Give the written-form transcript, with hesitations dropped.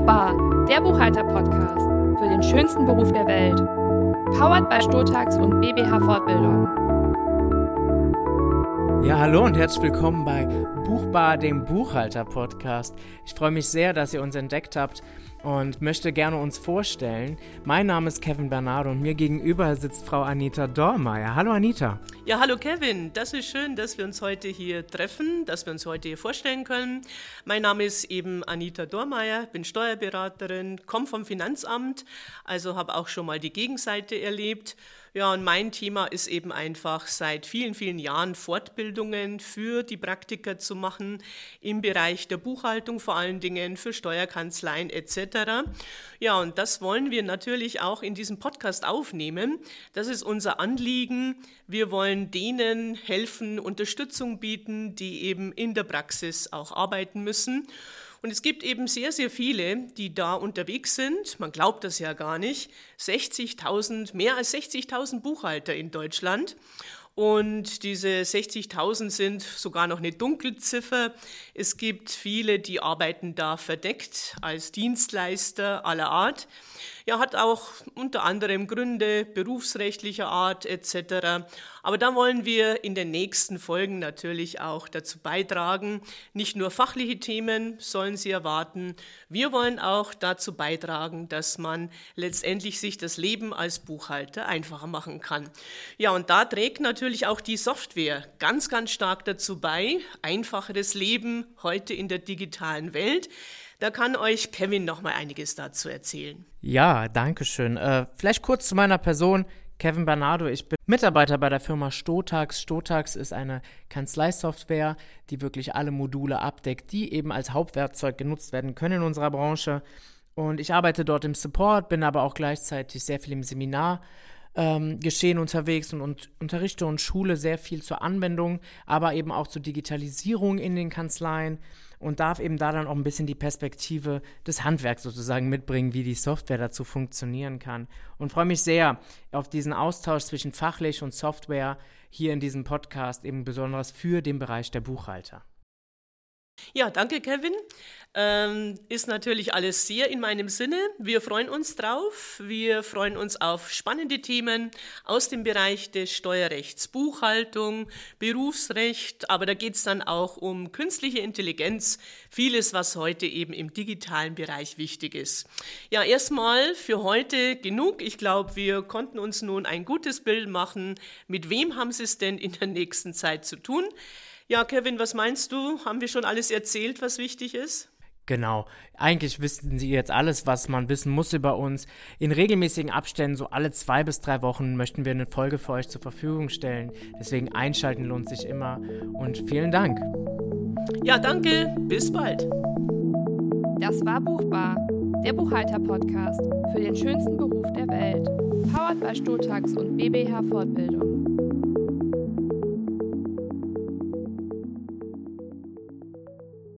Buchbar, der Buchhalter-Podcast für den schönsten Beruf der Welt. Powered by Sturtax und BBH Fortbildung. Ja, hallo und herzlich willkommen bei Buchbar, dem Buchhalter-Podcast. Ich freue mich sehr, dass ihr uns entdeckt habt und möchte gerne uns vorstellen. Mein Name ist Kevin Bernardo und mir gegenüber sitzt Frau Anita Dormeyer. Hallo Anita. Ja, hallo Kevin. Das ist schön, dass wir uns heute hier treffen, dass wir uns heute hier vorstellen können. Mein Name ist eben Anita Dormeyer, bin Steuerberaterin, komme vom Finanzamt, also habe auch schon mal die Gegenseite erlebt. Ja, und mein Thema ist eben einfach seit vielen, vielen Jahren Fortbildungen für die Praktiker zu machen im Bereich der Buchhaltung, vor allen Dingen für Steuerkanzleien etc. Ja, und das wollen wir natürlich auch in diesem Podcast aufnehmen. Das ist unser Anliegen. Wir wollen denen helfen, Unterstützung bieten, die eben in der Praxis auch arbeiten müssen. Und es gibt eben sehr, sehr viele, die da unterwegs sind. Man glaubt das ja gar nicht. Mehr als 60.000 Buchhalter in Deutschland. Und diese 60.000 sind sogar noch eine Dunkelziffer. Es gibt viele, die arbeiten da verdeckt als Dienstleister aller Art. Ja, hat auch unter anderem Gründe berufsrechtlicher Art etc. Aber da wollen wir in den nächsten Folgen natürlich auch dazu beitragen. Nicht nur fachliche Themen sollen Sie erwarten. Wir wollen auch dazu beitragen, dass man letztendlich sich das Leben als Buchhalter einfacher machen kann. Ja, und da trägt natürlich auch die Software ganz, ganz stark dazu bei. Einfacheres Leben heute in der digitalen Welt. Da kann euch Kevin noch mal einiges dazu erzählen. Ja, danke schön. Vielleicht kurz zu meiner Person. Kevin Bernardo, ich bin Mitarbeiter bei der Firma Sturtax. Sturtax ist eine Kanzleisoftware, die wirklich alle Module abdeckt, die eben als Hauptwerkzeug genutzt werden können in unserer Branche. Und ich arbeite dort im Support, bin aber auch gleichzeitig sehr viel im Seminargeschehen unterwegs und unterrichte und schule sehr viel zur Anwendung, aber eben auch zur Digitalisierung in den Kanzleien und darf eben da dann auch ein bisschen die Perspektive des Handwerks sozusagen mitbringen, wie die Software dazu funktionieren kann. Und freue mich sehr auf diesen Austausch zwischen fachlich und Software hier in diesem Podcast, eben besonders für den Bereich der Buchhalter. Ja, danke Kevin. Ist natürlich alles sehr in meinem Sinne. Wir freuen uns drauf. Wir freuen uns auf spannende Themen aus dem Bereich des Steuerrechts, Buchhaltung, Berufsrecht, aber da geht es dann auch um künstliche Intelligenz, vieles, was heute eben im digitalen Bereich wichtig ist. Ja, erstmal für heute genug. Ich glaube, wir konnten uns nun ein gutes Bild machen. Mit wem haben Sie es denn in der nächsten Zeit zu tun? Ja, Kevin, was meinst du? Haben wir schon alles erzählt, was wichtig ist? Genau. Eigentlich wissen Sie jetzt alles, was man wissen muss über uns. In regelmäßigen Abständen, so alle 2 bis 3 Wochen, möchten wir eine Folge für euch zur Verfügung stellen. Deswegen einschalten lohnt sich immer. Und vielen Dank. Ja, danke. Bis bald. Das war Buchbar, der Buchhalter-Podcast für den schönsten Beruf der Welt. Powered by Sturtax und BBH Fortbildung.